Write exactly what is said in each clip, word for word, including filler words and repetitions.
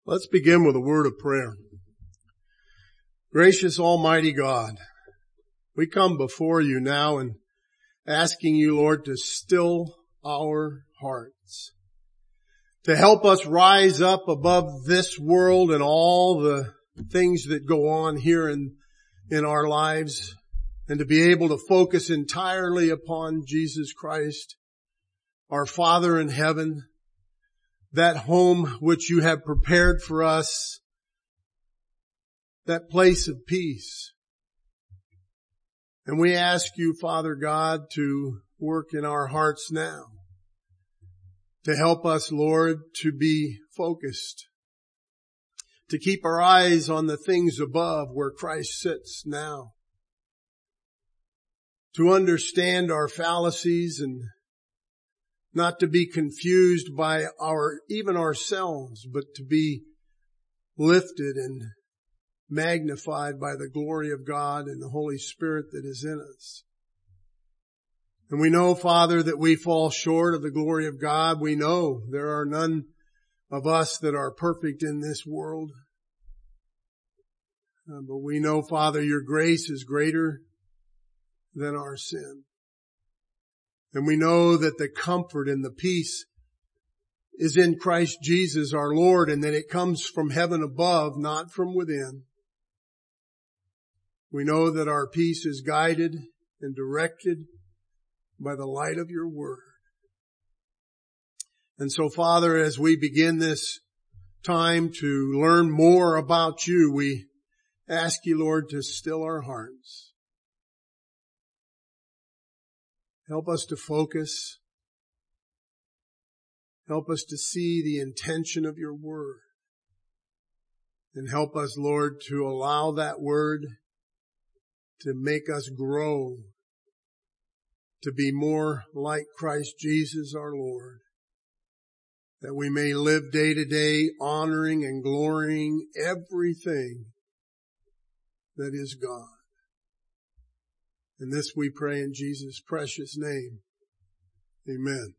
Let's begin with a word of prayer. Gracious Almighty God, we come before you now and asking you, Lord, to still our hearts, to help us rise up above this world and all the things that go on here in, in our lives, and to be able to focus entirely upon Jesus Christ, our Father in heaven, that home which you have prepared for us, that place of peace. And we ask you, Father God, to work in our hearts now, to help us, Lord, to be focused, to keep our eyes on the things above where Christ sits now, to understand our fallacies and not to be confused by our, even ourselves, but to be lifted and magnified by the glory of God and the Holy Spirit that is in us. And we know, Father, that we fall short of the glory of God. We know there are none of us that are perfect in this world. Uh, but we know, Father, your grace is greater than our sin. And we know that the comfort and the peace is in Christ Jesus our Lord, and that it comes from heaven above, not from within. We know that our peace is guided and directed by the light of your word. And so, Father, as we begin this time to learn more about you, we ask you, Lord, to still our hearts. Help us to focus. Help us to see the intention of your word. And help us, Lord, to allow that word to make us grow, to be more like Christ Jesus our Lord, that we may live day to day honoring and glorying everything that is God. And this we pray in Jesus' precious name. Amen.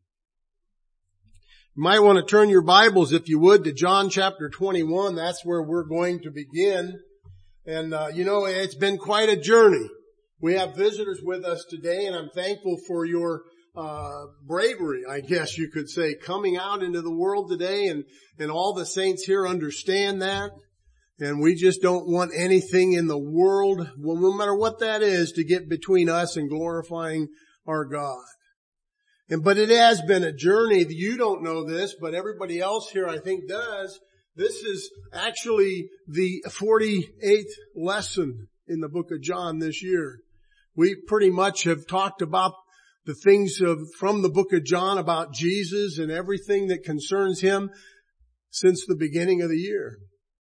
You might want to turn your Bibles, if you would, to John chapter twenty-one. That's where we're going to begin. And, uh, you know, it's been quite a journey. We have visitors with us today, and I'm thankful for your uh bravery, I guess you could say, coming out into the world today, and, and all the saints here understand that. And we just don't want anything in the world, well, no matter what that is, to get between us and glorifying our God. And, but it has been a journey. You don't know this, but everybody else here I think does. This is actually the forty-eighth lesson in the book of John this year. We pretty much have talked about the things of, from the book of John about Jesus and everything that concerns him since the beginning of the year.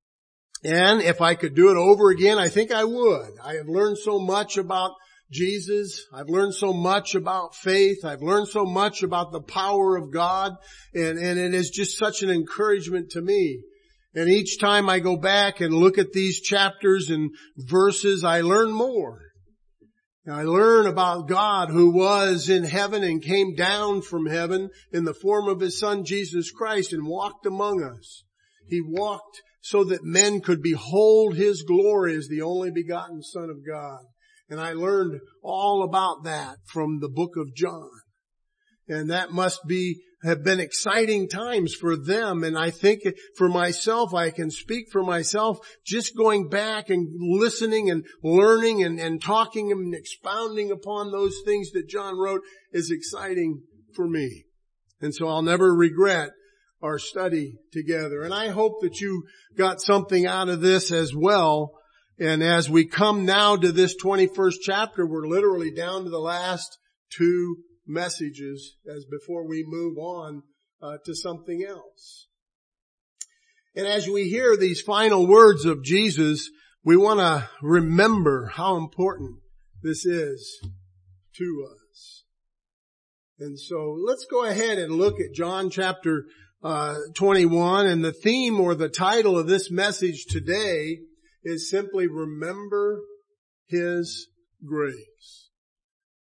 And if I could do it over again, I think I would. I have learned so much about Jesus. I've learned so much about faith. I've learned so much about the power of God. And, and it is just such an encouragement to me. And each time I go back and look at these chapters and verses, I learn more. I learn about God who was in heaven and came down from heaven in the form of his Son Jesus Christ and walked among us. He walked so that men could behold his glory as the only begotten Son of God. And I learned all about that from the book of John. And that must be, have been exciting times for them. And I think for myself, I can speak for myself, just going back and listening and learning and, and talking and expounding upon those things that John wrote is exciting for me. And so I'll never regret our study together. And I hope that you got something out of this as well. And as we come now to this twenty-first chapter, we're literally down to the last two messages as before we move on uh, to something else. And as we hear these final words of Jesus, we want to remember how important this is to us. And so let's go ahead and look at John chapter uh twenty-one, and the theme or the title of this message today is simply Remember His Grace.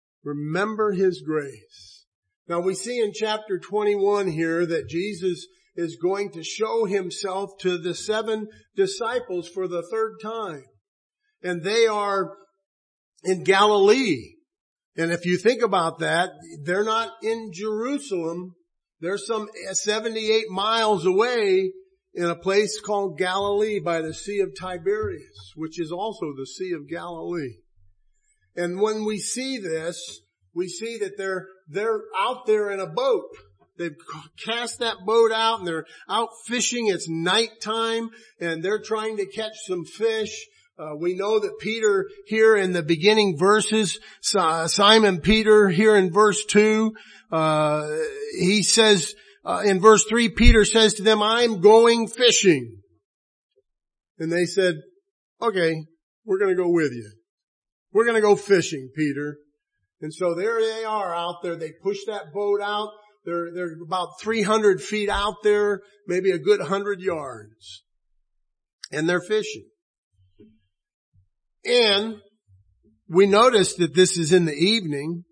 Remember His grace. Now we see in chapter twenty-one here that Jesus is going to show himself to the seven disciples for the third time. And they are in Galilee. And if you think about that, they're not in Jerusalem. They're some seventy-eight miles away in a place called Galilee by the Sea of Tiberias, which is also the Sea of Galilee. And when we see this, we see that they're, they're out there in a boat. They've cast that boat out and they're out fishing. It's nighttime and they're trying to catch some fish. Uh, we know that Peter here in the beginning verses, uh, Simon Peter here in verse two, uh, he says, uh, in verse three, Peter says to them, I'm going fishing. And they said, okay, we're going to go with you. We're going to go fishing, Peter. And so there they are out there. They push that boat out. They're, they're about three hundred feet out there, maybe a good hundred yards. And they're fishing. And we notice that this is in the evening.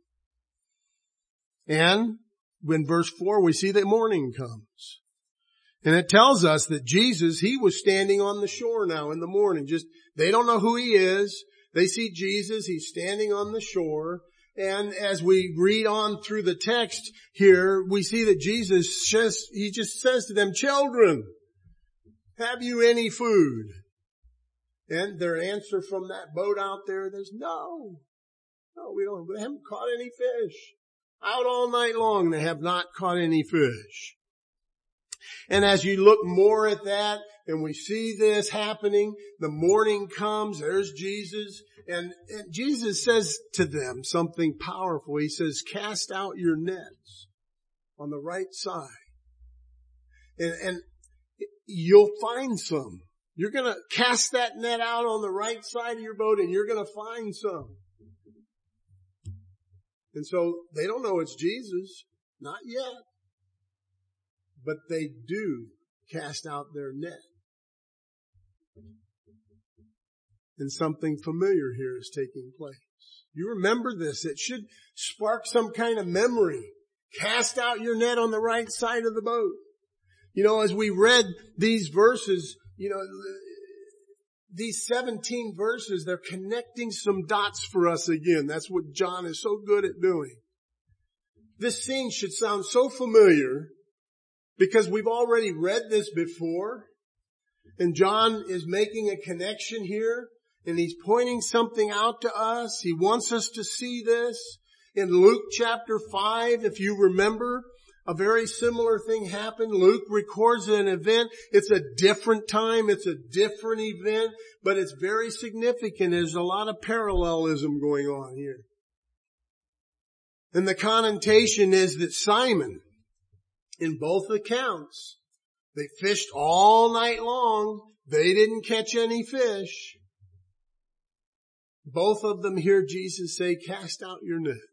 And in verse four, we see that morning comes. And it tells us that Jesus, he was standing on the shore now in the morning. Just, they don't know who he is. They see Jesus. He's standing on the shore. And as we read on through the text here, we see that Jesus just, he just says to them, children, have you any food? And their answer from that boat out there, there's no. No, we don't, we haven't caught any fish. Out all night long, they have not caught any fish. And as you look more at that, and we see this happening, the morning comes, there's Jesus, and, and Jesus says to them something powerful. He says, cast out your nets on the right side. And, and you'll find some. You're gonna cast that net out on the right side of your boat and you're gonna find some. And so they don't know it's Jesus. Not yet. But they do cast out their net. And something familiar here is taking place. You remember this. It should spark some kind of memory. Cast out your net on the right side of the boat. You know, as we read these verses, you know, these seventeen verses, they're connecting some dots for us again. That's what John is so good at doing. This scene should sound so familiar because we've already read this before. And John is making a connection here and he's pointing something out to us. He wants us to see this. In Luke chapter five, if you remember, a very similar thing happened. Luke records an event. It's a different time. It's a different event, but it's very significant. There's a lot of parallelism going on here. And the connotation is that Simon, in both accounts, they fished all night long. They didn't catch any fish. Both of them hear Jesus say, cast out your nets.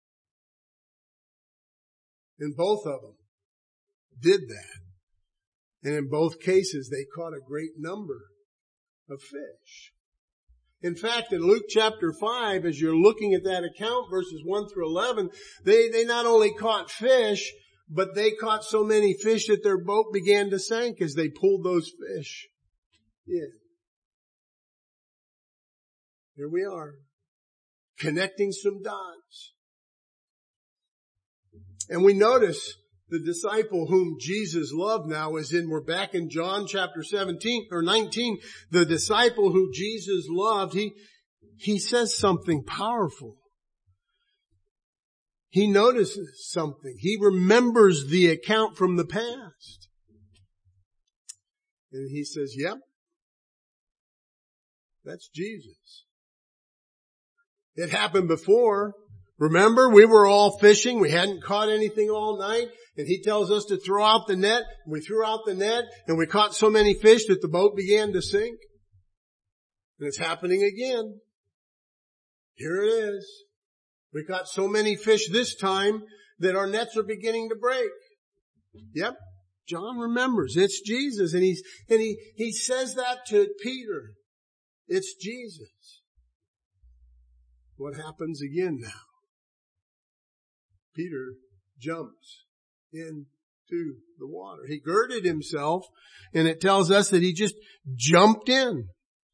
And both of them did that. And in both cases, they caught a great number of fish. In fact, in Luke chapter five, as you're looking at that account, verses one through eleven, they, they not only caught fish, but they caught so many fish that their boat began to sink as they pulled those fish in. Here we are, connecting some dots. And we notice the disciple whom Jesus loved now is in, we're back in John chapter seventeen or nineteen. The disciple who Jesus loved, he, he says something powerful. He notices something. He remembers the account from the past. And he says, yep, that's Jesus. It happened before. Remember, we were all fishing. We hadn't caught anything all night. And he tells us to throw out the net. We threw out the net and we caught so many fish that the boat began to sink. And it's happening again. Here it is. We caught so many fish this time that our nets are beginning to break. Yep. John remembers. It's Jesus. And he's, and he, he says that to Peter. It's Jesus. What happens again now? Peter jumps in to the water. He girded himself, and it tells us that he just jumped in.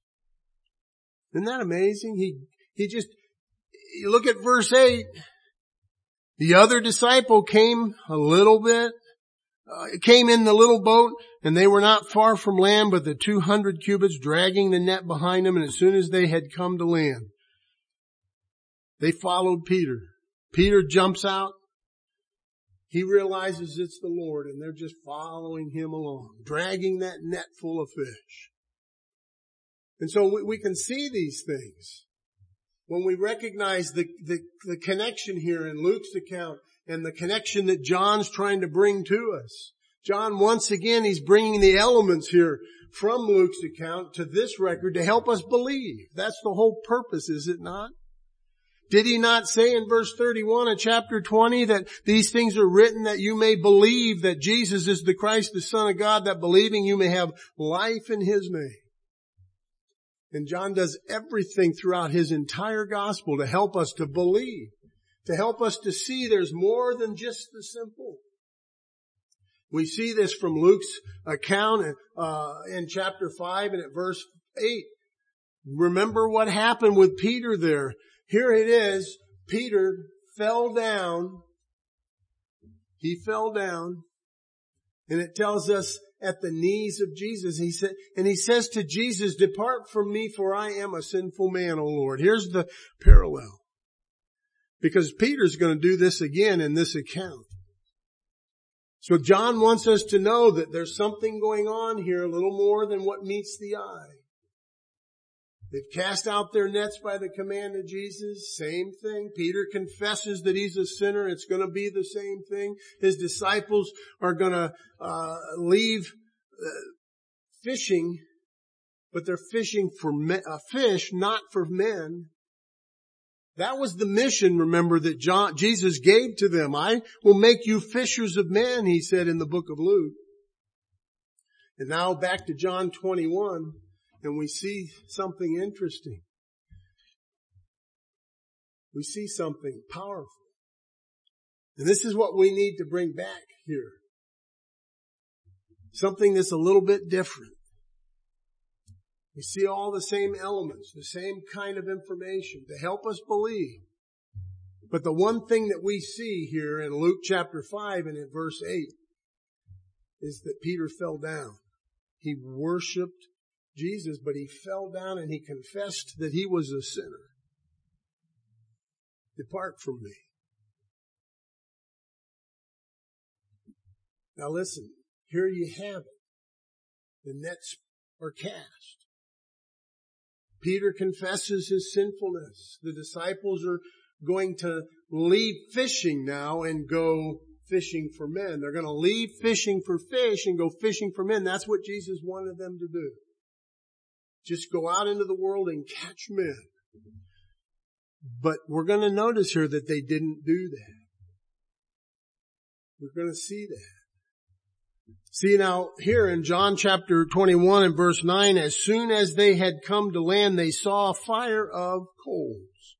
Isn't that amazing? He, he just, you look at verse eight. The other disciple came a little bit, uh, came in the little boat, and they were not far from land, but the two hundred cubits, dragging the net behind them. And as soon as they had come to land, they followed Peter. Peter jumps out. He realizes it's the Lord, and they're just following him along, dragging that net full of fish. And so we, we can see these things when we recognize the, the, the connection here in Luke's account and the connection that John's trying to bring to us. John, once again, he's bringing the elements here from Luke's account to this record to help us believe. That's the whole purpose, is it not? Did he not say in verse thirty-one of chapter twenty that these things are written that you may believe that Jesus is the Christ, the Son of God, that believing you may have life in his name? And John does everything throughout his entire gospel to help us to believe, to help us to see there's more than just the simple. We see this from Luke's account uh, in chapter five and at verse eight. Remember what happened with Peter there. Here it is. Peter fell down. He fell down. And it tells us at the knees of Jesus, he said, and he says to Jesus, depart from me, for I am a sinful man, O Lord. Here's the parallel. Because Peter's going to do this again in this account. So John wants us to know that there's something going on here, a little more than what meets the eye. They've cast out their nets by the command of Jesus. Same thing. Peter confesses that he's a sinner. It's going to be the same thing. His disciples are going to uh, leave uh, fishing, but they're fishing for me- uh, fish, not for men. That was the mission, remember, that John, Jesus gave to them. I will make you fishers of men, he said in the book of Luke. And now back to John twenty-one. And we see something interesting. We see something powerful. And this is what we need to bring back here. Something that's a little bit different. We see all the same elements, the same kind of information to help us believe. But the one thing that we see here in Luke chapter five and in verse eight is that Peter fell down. He worshiped Jesus, but he fell down and he confessed that he was a sinner. Depart from me. Now listen, here you have it. The nets are cast. Peter confesses his sinfulness. The disciples are going to leave fishing now and go fishing for men. They're going to leave fishing for fish and go fishing for men. That's what Jesus wanted them to do. Just go out into the world and catch men. But we're going to notice here that they didn't do that. We're going to see that. See now, here in John chapter twenty-one and verse nine, as soon as they had come to land, they saw a fire of coals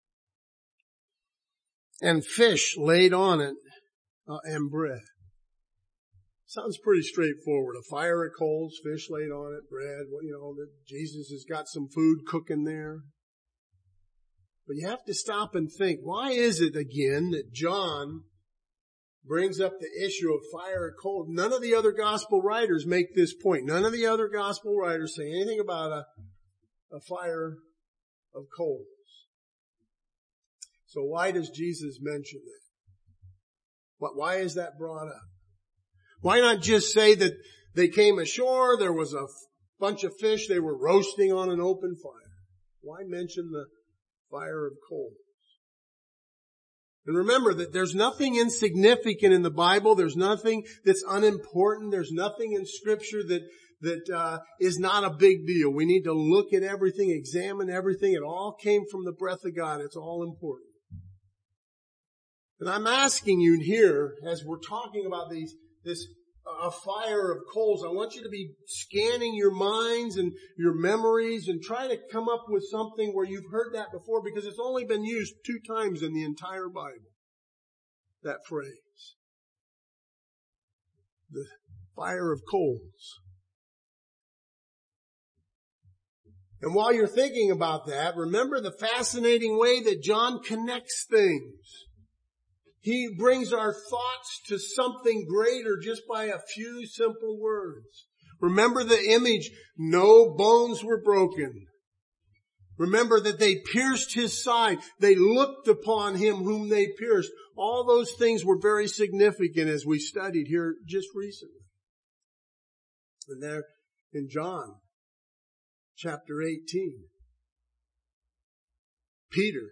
and fish laid on it uh, and bread. Sounds pretty straightforward. A fire of coals, fish laid on it, bread. Well, you know, that Jesus has got some food cooking there. But you have to stop and think, why is it again that John brings up the issue of fire and coal? None of the other gospel writers make this point. None of the other gospel writers say anything about a, a fire of coals. So why does Jesus mention that? What, why is that brought up? Why not just say that they came ashore, there was a bunch of fish, they were roasting on an open fire? Why mention the fire of coals? And remember that there's nothing insignificant in the Bible. There's nothing that's unimportant. There's nothing in Scripture that that uh, is not a big deal. We need to look at everything, examine everything. It all came from the breath of God. It's all important. And I'm asking you here, as we're talking about these, this uh, fire of coals, I want you to be scanning your minds and your memories and try to come up with something where you've heard that before, because it's only been used two times in the entire Bible, that phrase. the fire of coals. And while you're thinking about that, remember the fascinating way that John connects things. He brings our thoughts to something greater just by a few simple words. Remember the image, no bones were broken. Remember that they pierced his side. They looked upon him whom they pierced. All those things were very significant as we studied here just recently. And there in John chapter eighteen, Peter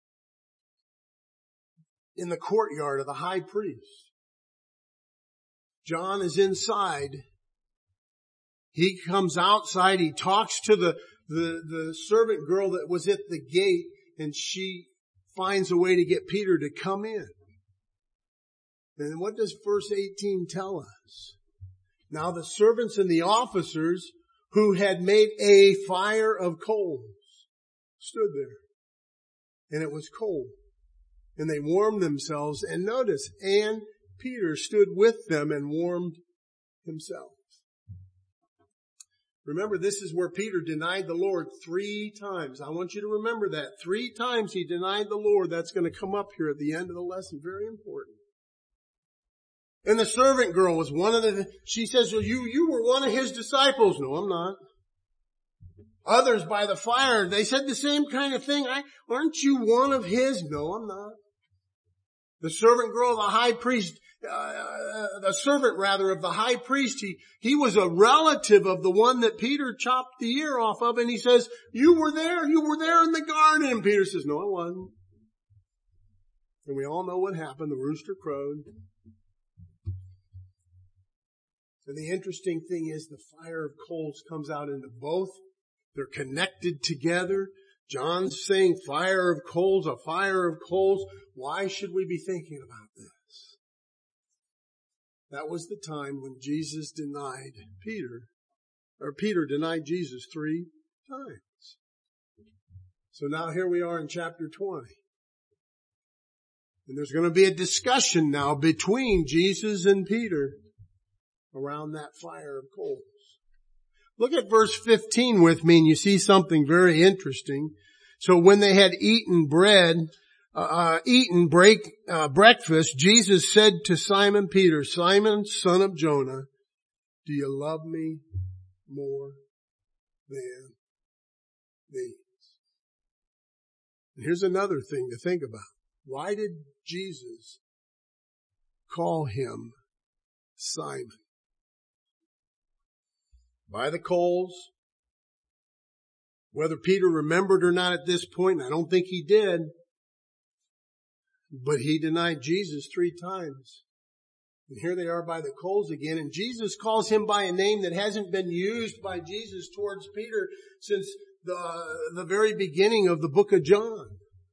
in the courtyard of the high priest. John is inside. He comes outside. He talks to the, the, the servant girl that was at the gate, and she finds a way to get Peter to come in. And what does verse eighteen tell us? Now the servants and the officers who had made a fire of coals stood there. And it was cold. And they warmed themselves. And notice, and Peter stood with them and warmed himself. Remember, this is where Peter denied the Lord three times. I want you to remember that. Three times he denied the Lord. That's going to come up here at the end of the lesson. Very important. And the servant girl was one of the, she says, well, you, you were one of his disciples. No, I'm not. Others by the fire, they said the same kind of thing. I, aren't you one of his? No, I'm not. The servant girl of the high priest, uh, the servant rather of the high priest, he, he was a relative of the one that Peter chopped the ear off of, and he says, you were there, you were there in the garden. And Peter says, no, I wasn't. And we all know what happened. The rooster crowed. And the interesting thing is the fire of coals comes out into both. They're connected together. John's saying fire of coals, a fire of coals. Why should we be thinking about this? That was the time when Jesus denied Peter, or Peter denied Jesus three times. So now here we are in chapter twenty. And there's going to be a discussion now between Jesus and Peter around that fire of coals. Look at verse fifteen with me and you see something very interesting. So when they had eaten bread, uh, uh eaten break, uh, breakfast, Jesus said to Simon Peter, Simon, son of Jonah, do you love me more than these? And here's another thing to think about. Why did Jesus call him Simon? By the coals. Whether Peter remembered or not at this point, I don't think he did. But he denied Jesus three times. And here they are by the coals again. And Jesus calls him by a name that hasn't been used by Jesus towards Peter since the, the very beginning of the book of John.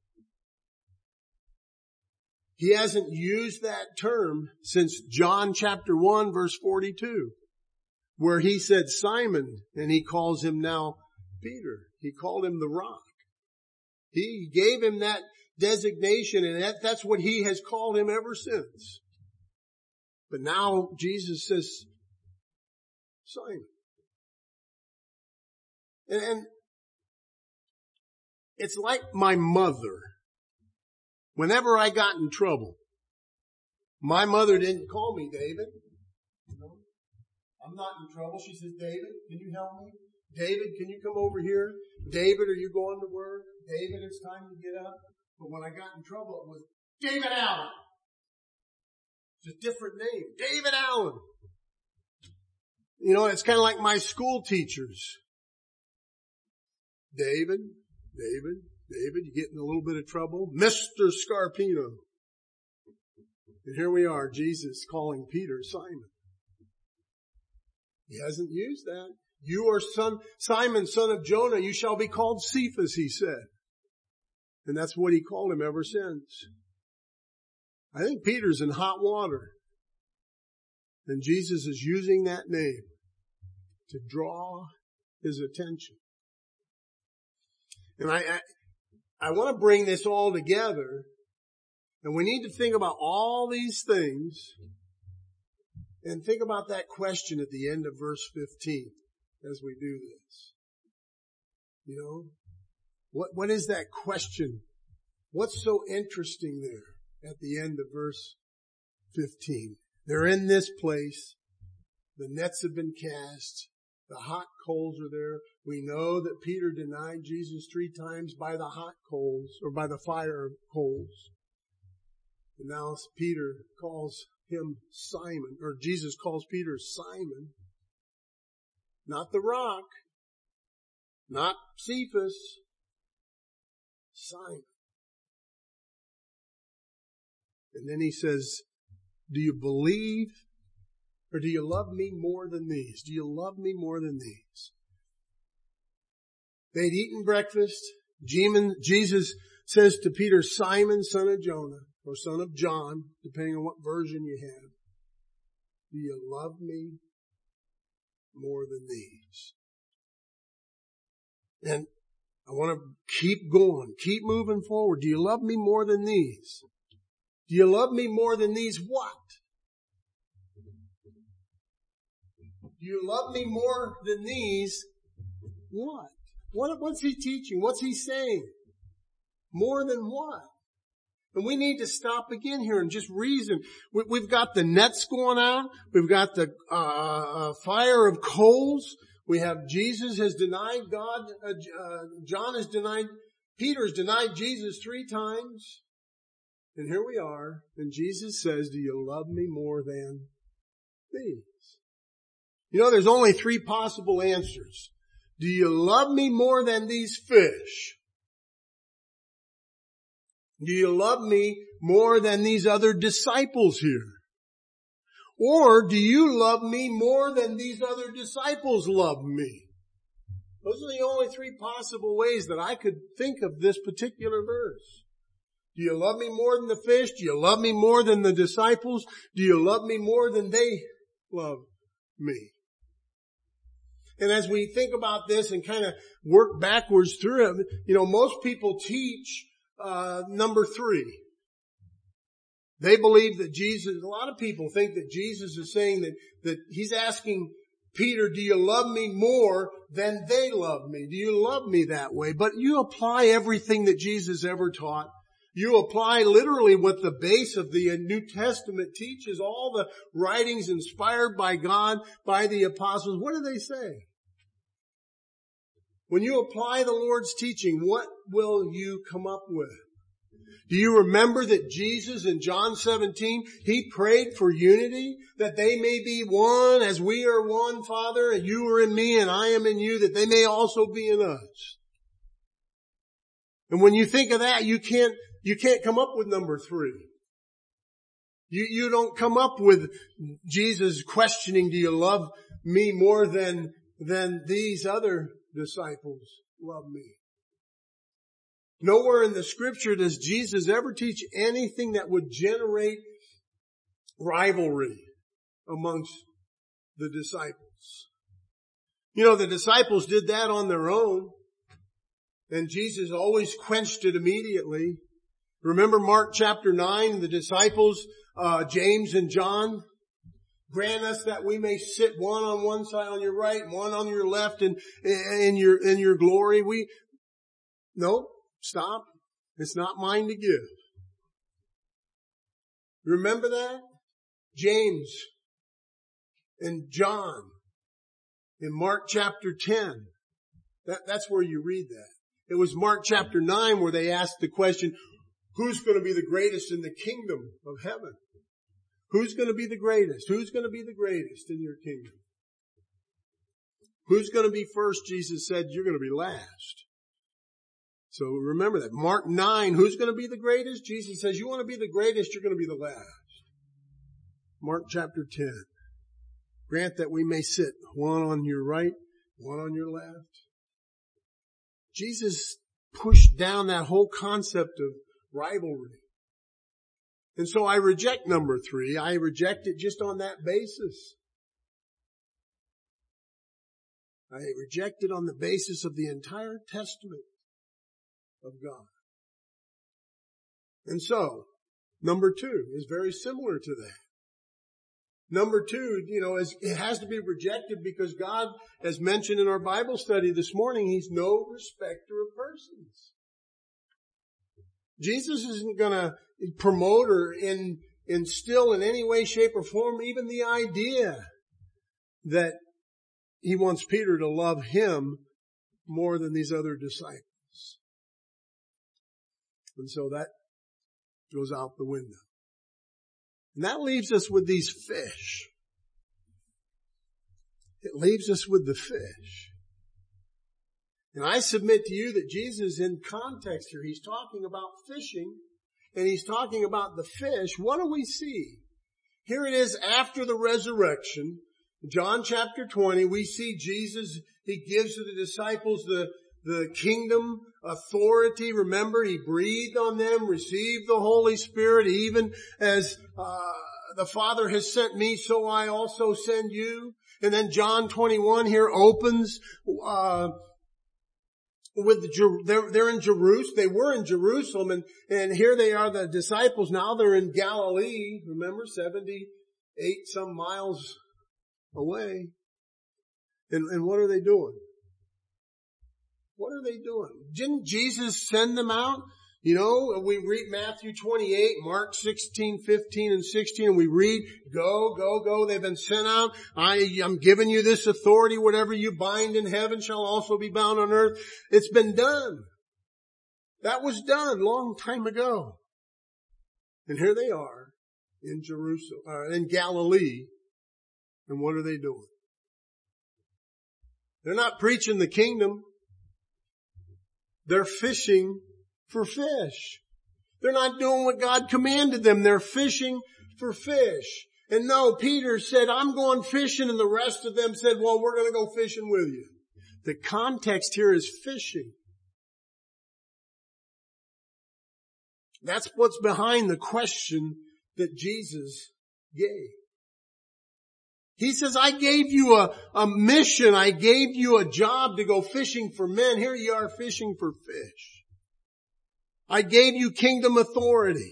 He hasn't used that term since John chapter one verse forty-two. Where he said Simon, and he calls him now Peter. He called him the rock. He gave him that designation, and that, that's what he has called him ever since. But now Jesus says, Simon. And, and it's like my mother. Whenever I got in trouble, my mother didn't call me David. No. I'm not in trouble. She says, David, can you help me? David, can you come over here? David, are you going to work? David, it's time to get up. But when I got in trouble, it was David Allen. It's a different name. David Allen. You know, it's kind of like my school teachers. David, David, David, you get in a little bit of trouble. Mister Scarpino. And here we are, Jesus calling Peter Simon. He hasn't used that. You are son, Simon, son of Jonah. You shall be called Cephas, he said. And that's what he called him ever since. I think Peter's in hot water. And Jesus is using that name to draw his attention. And I, I, I want to bring this all together. And we need to think about all these things And think about that question at the end of verse fifteen as we do this. You know, what, what is that question? What's so interesting there at the end of verse fifteen? They're in this place. The nets have been cast. The hot coals are there. We know that Peter denied Jesus three times by the hot coals or by the fire coals. And now Peter calls him Simon, or Jesus calls Peter Simon. Not the rock, not Cephas, Simon. And then he says, do you believe, or do you love me more than these? Do you love me more than these? They'd eaten breakfast. Jesus says to Peter, Simon, son of Jonah, or son of John, depending on what version you have, do you love me more than these? And I want to keep going, keep moving forward. Do you love me more than these? Do you love me more than these what? Do you love me more than these what? What, what's he teaching? What's he saying? More than what? And we need to stop again here and just reason. We, we've got the nets going out. We've got the uh, fire of coals. We have Jesus has denied God. Uh, uh, John has denied, Peter's denied Jesus three times. And here we are. And Jesus says, do you love me more than these? You know, there's only three possible answers. Do you love me more than these fish? Do you love me more than these other disciples here? Or do you love me more than these other disciples love me? Those are the only three possible ways that I could think of this particular verse. Do you love me more than the fish? Do you love me more than the disciples? Do you love me more than they love me? And as we think about this and kind of work backwards through it, you know, most people teach uh number three. They believe that Jesus, a lot of people think that Jesus is saying that, that he's asking Peter, do you love me more than they love me? Do you love me that way? But you apply everything that Jesus ever taught. You apply literally what the base of the New Testament teaches, all the writings inspired by God, by the apostles. What do they say? When you apply the Lord's teaching, what will you come up with? Do you remember that Jesus in John seventeen, he prayed for unity, that they may be one as we are one, Father, and you are in me and I am in you, that they may also be in us. And when you think of that, you can't, you can't come up with number three. You, you don't come up with Jesus questioning, do you love me more than, than these other disciples love me? Nowhere in the scripture does Jesus ever teach anything that would generate rivalry amongst the disciples. You know, the disciples did that on their own, and Jesus always quenched it immediately. Remember Mark chapter nine, the disciples, uh, James and John, grant us that we may sit one on one side on your right and one on your left in, in your, in your glory. We, no, stop. It's not mine to give. Remember that? James and John in Mark chapter ten. That, that's where you read that. It was Mark chapter nine where they asked the question, who's going to be the greatest in the kingdom of heaven? Who's going to be the greatest? Who's going to be the greatest in your kingdom? Who's going to be first? Jesus said, you're going to be last. So remember that. Mark nine, who's going to be the greatest? Jesus says, you want to be the greatest, you're going to be the last. Mark chapter ten. Grant that we may sit one on your right, one on your left. Jesus pushed down that whole concept of rivalry. And so I reject number three. I reject it just on that basis. I reject it on the basis of the entire Testament of God. And so, number two is very similar to that. Number two, you know, is it has to be rejected because God, as mentioned in our Bible study this morning, He's no respecter of persons. Jesus isn't going to promote or in, instill in any way, shape, or form even the idea that He wants Peter to love Him more than these other disciples. And so that goes out the window. And that leaves us with these fish. It leaves us with the fish. And I submit to you that Jesus, in context here, He's talking about fishing, and He's talking about the fish. What do we see? Here it is after the resurrection. John chapter twenty, we see Jesus, He gives to the disciples the, the kingdom authority. Remember, He breathed on them, received the Holy Spirit, even as uh, the Father has sent me, so I also send you. And then John twenty-one here opens uh with the, they're, they're in Jerusalem. They were in Jerusalem, and, and here they are, the disciples. Now they're in Galilee. Remember, seventy-eight some miles away. And, and what are they doing? What are they doing? Didn't Jesus send them out? You know, we read Matthew twenty-eight, Mark sixteen, fifteen, and sixteen, and we read, go, go, go, they've been sent out. I, I'm giving you this authority. Whatever you bind in heaven shall also be bound on earth. It's been done. That was done long time ago. And here they are in Jerusalem, uh, in Galilee. And what are they doing? They're not preaching the kingdom. They're fishing for fish. They're not doing what God commanded them. They're fishing for fish. And no, Peter said, I'm going fishing, and the rest of them said, well, we're going to go fishing with you. The context here is fishing. That's what's behind the question that Jesus gave. He says, I gave you a, a mission. I gave you a job to go fishing for men. Here you are fishing for fish. I gave you kingdom authority.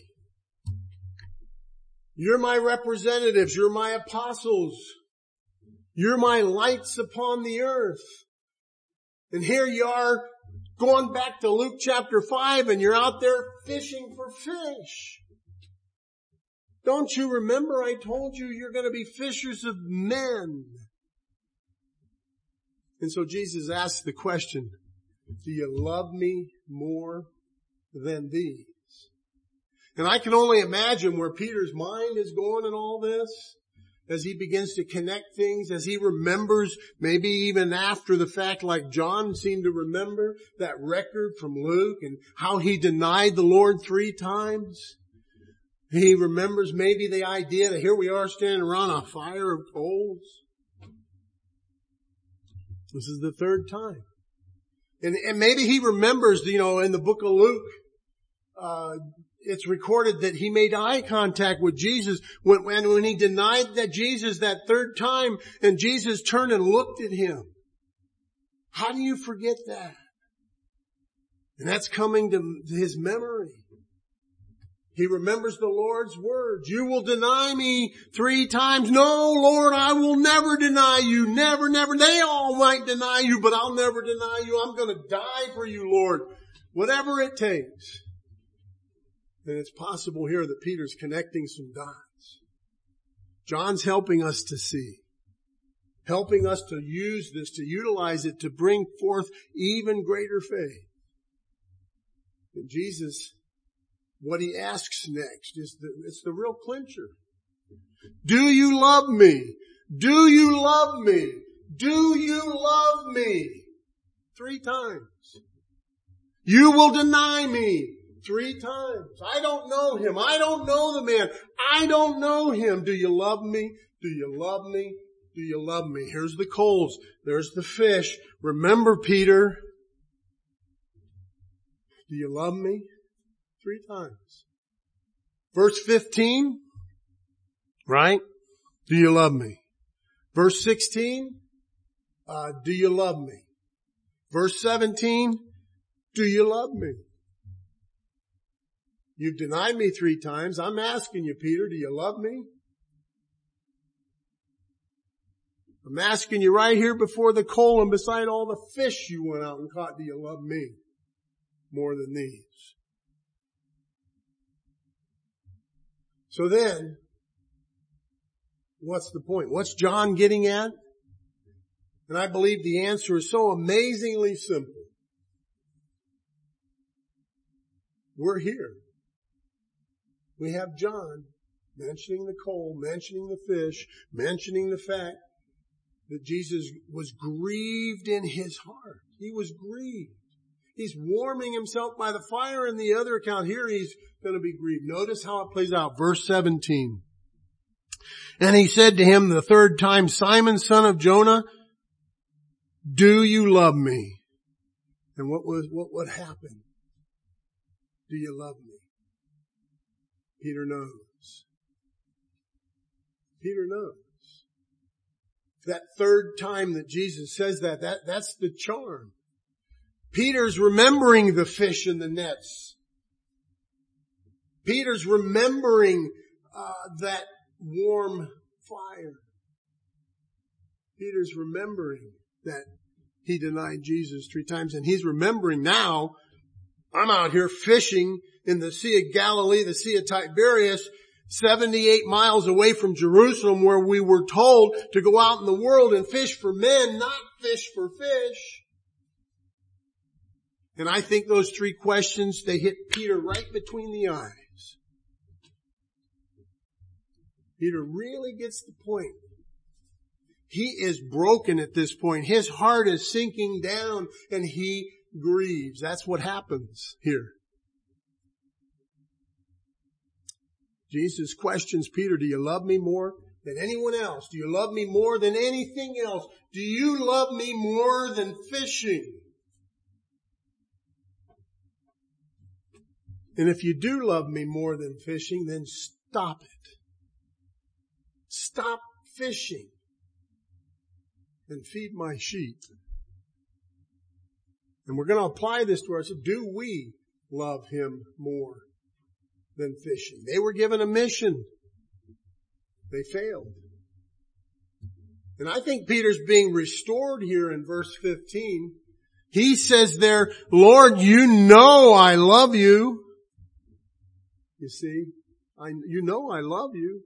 You're my representatives. You're my apostles. You're my lights upon the earth. And here you are going back to Luke chapter five, and you're out there fishing for fish. Don't you remember I told you you're going to be fishers of men? And so Jesus asked the question, do you love me more than these? And I can only imagine where Peter's mind is going in all this as he begins to connect things, as he remembers, maybe even after the fact, like John seemed to remember that record from Luke and how he denied the Lord three times. He remembers maybe the idea that here we are standing around a fire of coals. This is the third time. And, and maybe he remembers, you know, in the book of Luke, uh, it's recorded that he made eye contact with Jesus when, when, when he denied that Jesus that third time, and Jesus turned and looked at him. How do you forget that? And that's coming to his memory. He remembers the Lord's words. You will deny me three times. No, Lord, I will never deny you. Never, never. They all might deny you, but I'll never deny you. I'm going to die for you, Lord. Whatever it takes. And it's possible here that Peter's connecting some dots. John's helping us to see. Helping us to use this, to utilize it, to bring forth even greater faith. And Jesus, what he asks next is the, it's the real clincher. Do you love me? Do you love me? Do you love me? Three times. You will deny me three times. I don't know him. I don't know the man. I don't know him. Do you love me? Do you love me? Do you love me? Here's the coals. There's the fish. Remember, Peter. Do you love me? Three times. Verse fifteen, right? Do you love me? Verse sixteen, uh, do you love me? Verse seventeen, do you love me? You've denied me three times. I'm asking you, Peter, do you love me? I'm asking you right here before the coal and beside all the fish you went out and caught, do you love me more than these? So then, what's the point? What's John getting at? And I believe the answer is so amazingly simple. We're here. We have John mentioning the coal, mentioning the fish, mentioning the fact that Jesus was grieved in his heart. He was grieved. He's warming himself by the fire. In the other account here, he's going to be grieved. Notice how it plays out. Verse seventeen. And he said to him the third time, Simon, son of Jonah, do you love me? And what was, what would happen? Do you love me? Peter knows. Peter knows. That third time that Jesus says that, that, that's the charm. Peter's remembering the fish in the nets. Peter's remembering uh, that warm fire. Peter's remembering that he denied Jesus three times, and he's remembering now, I'm out here fishing in the Sea of Galilee, the Sea of Tiberias, seventy-eight miles away from Jerusalem, where we were told to go out in the world and fish for men, not fish for fish. And I think those three questions, they hit Peter right between the eyes. Peter really gets the point. He is broken at this point. His heart is sinking down and he grieves. That's what happens here. Jesus questions Peter, do you love me more than anyone else? Do you love me more than anything else? Do you love me more than fishing? And if you do love me more than fishing, then stop it. Stop fishing and feed my sheep. And we're going to apply this to ourselves. Do we love him more than fishing? They were given a mission. They failed. And I think Peter's being restored here in verse fifteen. He says there, Lord, you know I love you. You see, I, you know I love you.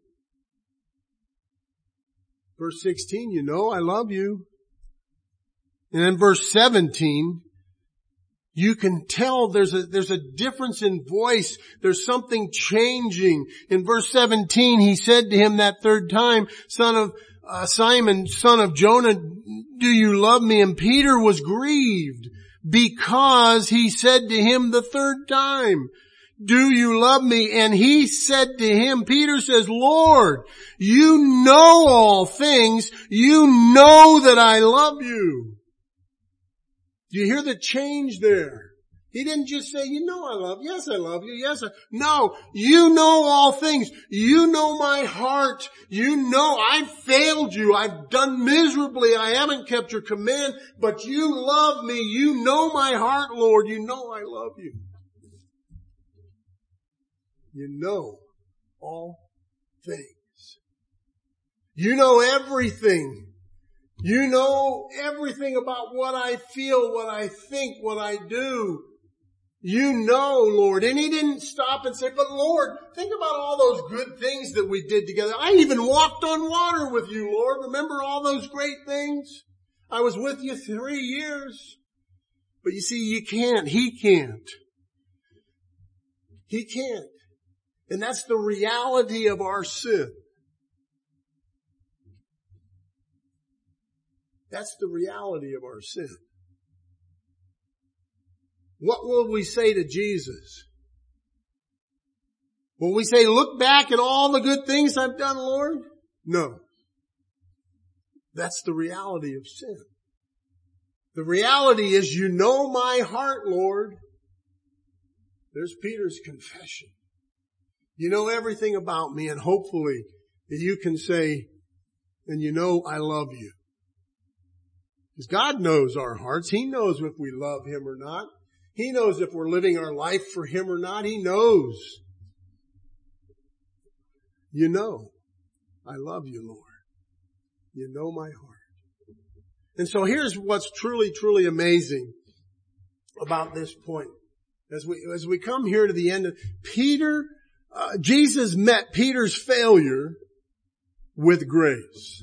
Verse sixteen, you know I love you. And then verse seventeen, you can tell there's a, there's a difference in voice. There's something changing. In verse seventeen, he said to him that third time, son of uh, Simon, son of Jonah, do you love me? And Peter was grieved because he said to him the third time, do you love me? And he said to him, Peter says, Lord, you know all things. You know that I love you. Do you hear the change there? He didn't just say, you know I love you. Yes, I love you. Yes, I... No, you know all things. You know my heart. You know I've failed you. I've done miserably. I haven't kept your command, but you love me. You know my heart, Lord. You know I love you. You know all things. You know everything. You know everything about what I feel, what I think, what I do. You know, Lord. And he didn't stop and say, but Lord, think about all those good things that we did together. I even walked on water with you, Lord. Remember all those great things? I was with you three years. But you see, you can't. He can't. He can't. And that's the reality of our sin. That's the reality of our sin. What will we say to Jesus? Will we say, look back at all the good things I've done, Lord? No. That's the reality of sin. The reality is, you know my heart, Lord. There's Peter's confession. You know everything about me, and hopefully you can say, and you know I love you. Because God knows our hearts. He knows if we love him or not. He knows if we're living our life for him or not. He knows. You know I love you, Lord. You know my heart. And so here's what's truly, truly amazing about this point. As we, as we come here to the end of Peter, uh, Jesus met Peter's failure with grace.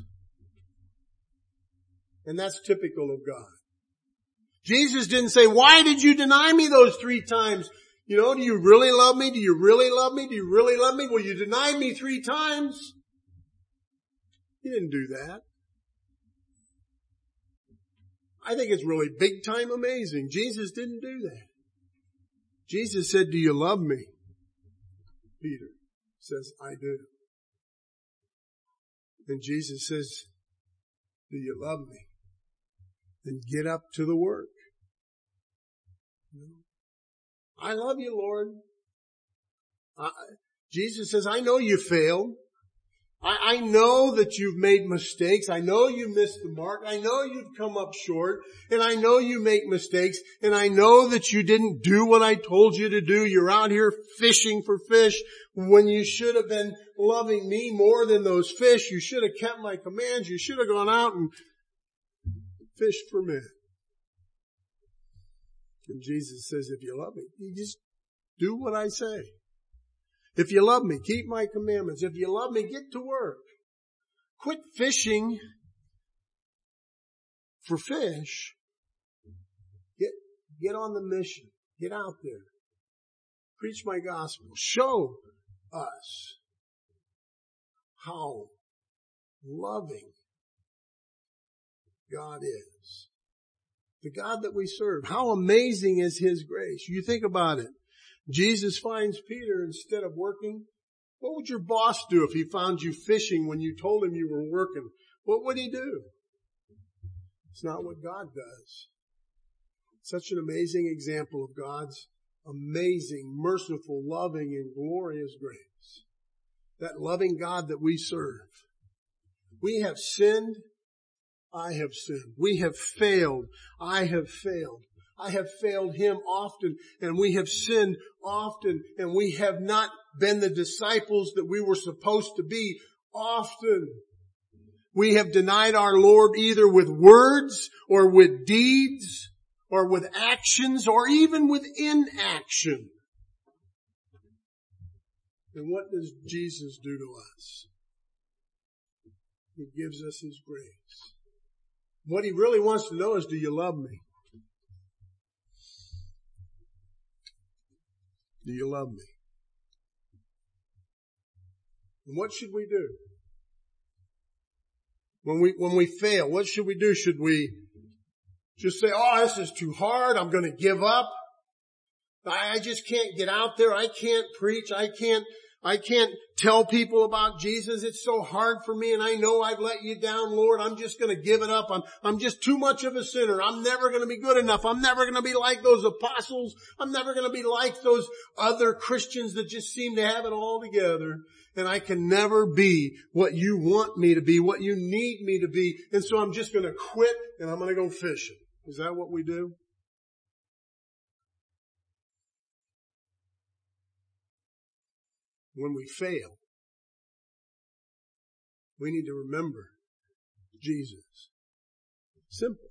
And that's typical of God. Jesus didn't say, why did you deny me those three times? You know, do you really love me? Do you really love me? Do you really love me? Well, you denied me three times. He didn't do that. I think it's really big time amazing. Jesus didn't do that. Jesus said, do you love me? Peter says, I do. And Jesus says, do you love me? Then get up to the work. I love you, Lord. I, Jesus says, I know you failed. I, I know that you've made mistakes. I know you missed the mark. I know you've come up short. And I know you make mistakes. And I know that you didn't do what I told you to do. You're out here fishing for fish when you should have been loving me more than those fish. You should have kept my commands. You should have gone out and fished for men. And Jesus says, if you love me, you just do what I say. If you love me, keep my commandments. If you love me, get to work. Quit fishing for fish. Get, get on the mission. Get out there. Preach my gospel. Show us how loving God is. The God that we serve. How amazing is His grace. You think about it. Jesus finds Peter instead of working. What would your boss do if he found you fishing when you told him you were working? What would he do? It's not what God does. Such an amazing example of God's amazing, merciful, loving, and glorious grace. That loving God that we serve. We have sinned. I have sinned. We have failed. I have failed. I have failed Him often, and we have sinned often, and we have not been the disciples that we were supposed to be often. We have denied our Lord either with words or with deeds or with actions or even with inaction. And what does Jesus do to us? He gives us His grace. What He really wants to know is, do you love me? Do you love me? And what should we do? When we, when we fail, what should we do? Should we just say, oh, this is too hard. I'm going to give up. I just can't get out there. I can't preach. I can't, I can't tell people about Jesus. It's so hard for me, and I know I've let you down, Lord. I'm just going to give it up. I'm, I'm just too much of a sinner. I'm never going to be good enough. I'm never going to be like those apostles. I'm never going to be like those other Christians that just seem to have it all together. And I can never be what you want me to be, what you need me to be. And so I'm just going to quit and I'm going to go fishing. Is that what we do? When we fail, we need to remember Jesus. Simple.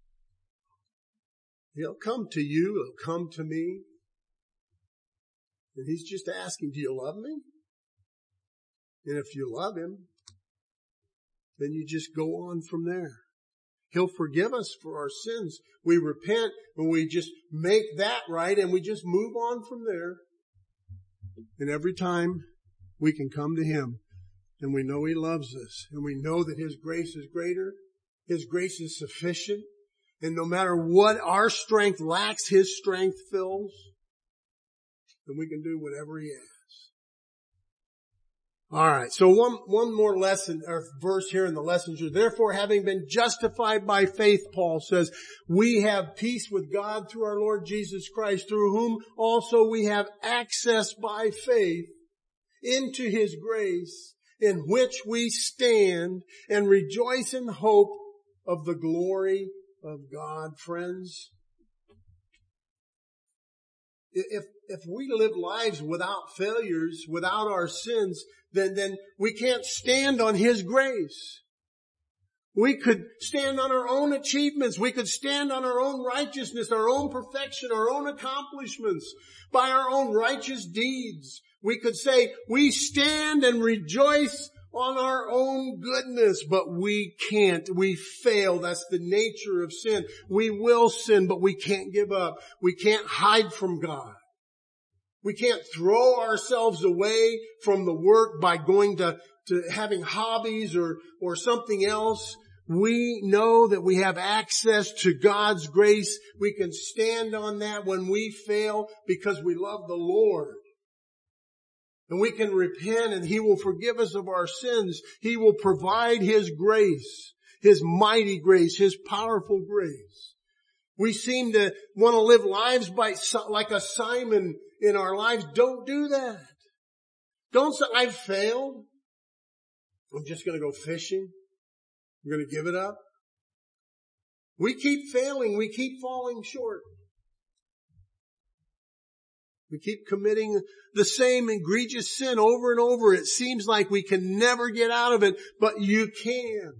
He'll come to you. He'll come to me. And He's just asking, do you love me? And if you love Him, then you just go on from there. He'll forgive us for our sins. We repent and we just make that right and we just move on from there. And every time we can come to Him and we know He loves us and we know that His grace is greater, His grace is sufficient, and no matter what our strength lacks, His strength fills, then we can do whatever He asks. Alright, so one, one more lesson, or verse here in the lesson. Therefore, having been justified by faith, Paul says, we have peace with God through our Lord Jesus Christ, through whom also we have access by faith into His grace, in which we stand and rejoice in hope of the glory of God. Friends, if, if we live lives without failures, without our sins, then, then we can't stand on His grace. We could stand on our own achievements. We could stand on our own righteousness, our own perfection, our own accomplishments, by our own righteous deeds. We could say, we stand and rejoice on our own goodness, but we can't. We fail. That's the nature of sin. We will sin, but we can't give up. We can't hide from God. We can't throw ourselves away from the work by going to, to having hobbies or, or something else. We know that we have access to God's grace. We can stand on that when we fail because we love the Lord. And we can repent and He will forgive us of our sins. He will provide His grace, His mighty grace, His powerful grace. We seem to want to live lives by, like a Simon in our lives. Don't do that. Don't say, I've failed. I'm just going to go fishing. I'm going to give it up. We keep failing. We keep falling short. We keep committing the same egregious sin over and over. It seems like we can never get out of it, but you can.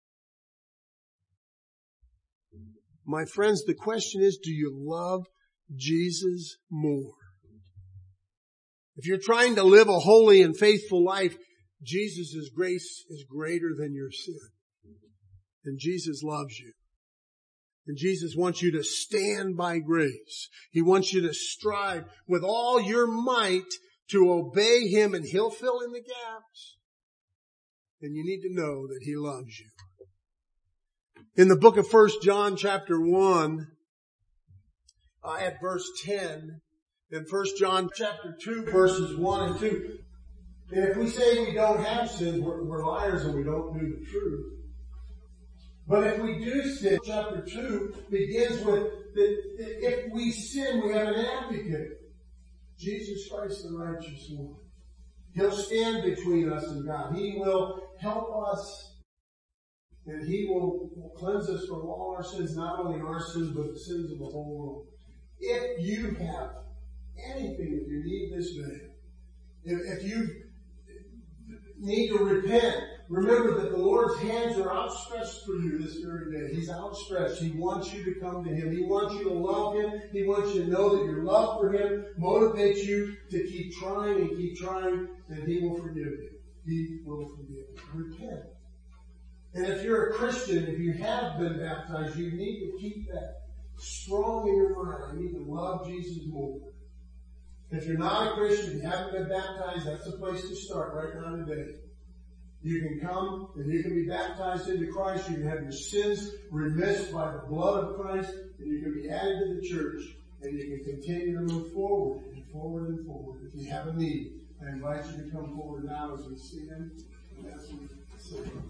My friends, the question is, do you love Jesus more? If you're trying to live a holy and faithful life, Jesus' grace is greater than your sin. And Jesus loves you. And Jesus wants you to stand by grace. He wants you to strive with all your might to obey Him, and He'll fill in the gaps. And you need to know that He loves you. In the book of First John chapter one, uh, at verse ten, in First John chapter two, verses one and two, and if we say we don't have sin, we're, we're liars and we don't do the truth. But if we do sin, chapter two begins with that if we sin, we have an advocate, Jesus Christ the righteous one. He'll stand between us and God. He will help us, and He will, will cleanse us from all our sins, not only our sins, but the sins of the whole world. If you have anything that you need this day, if, if you need to repent, remember that the Lord's hands are outstretched for you this very day. He's outstretched. He wants you to come to Him. He wants you to love Him. He wants you to know that your love for Him motivates you to keep trying and keep trying, and He will forgive you. He will forgive you. Repent. And if you're a Christian, if you have been baptized, you need to keep that strong in your mind. You need to love Jesus more. If you're not a Christian, you haven't been baptized, that's the place to start right now today. You can come and you can be baptized into Christ. You can have your sins remitted by the blood of Christ, and you can be added to the church, and you can continue to move forward and forward and forward. If you have a need, I invite you to come forward now as we stand and as we sing.